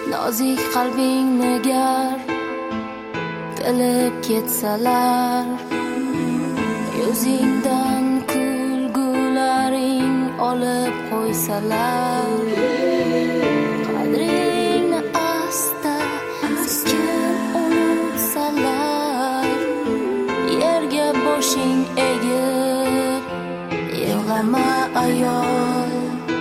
nozik qalbingni gar tilib ketsalar, yuzingdan kulgularing olib qo'ysalar, qadringni asta sekin unutsalar, yerga boshing egib yig'lama ayol.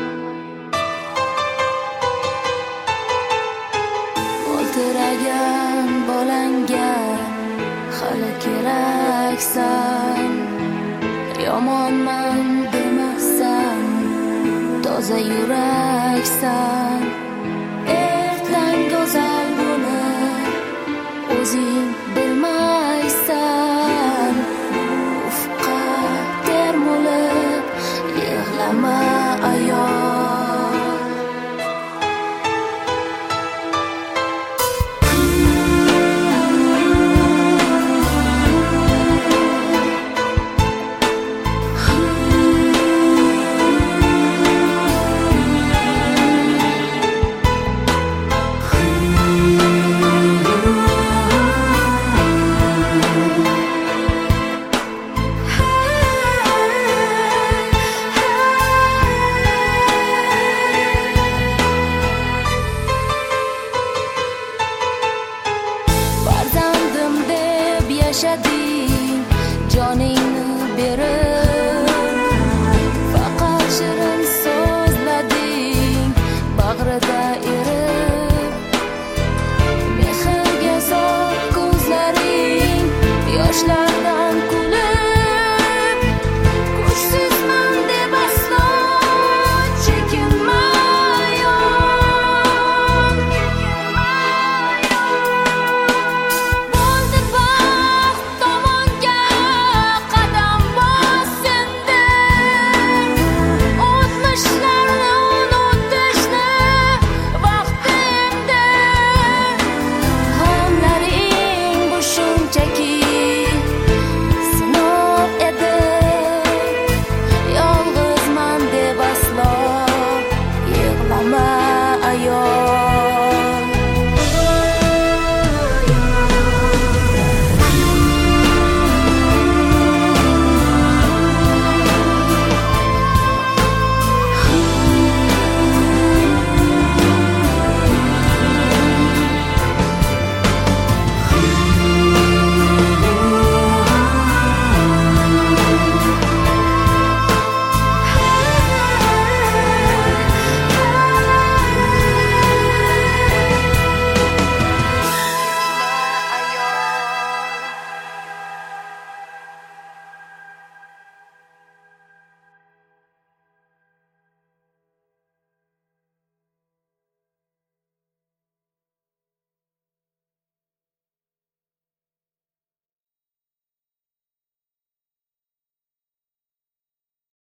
Oltiragan bolangga hali keraksan, yomonman demasan, toza yuraksan. Ertang go'zal buni o'zing bilmaysan, ufqqa termulib yig'lama ayol. Yashading joningni berib, faqat shirin so'zlading bag'rida erib, mehrga so'k ko'zlaring yoshlar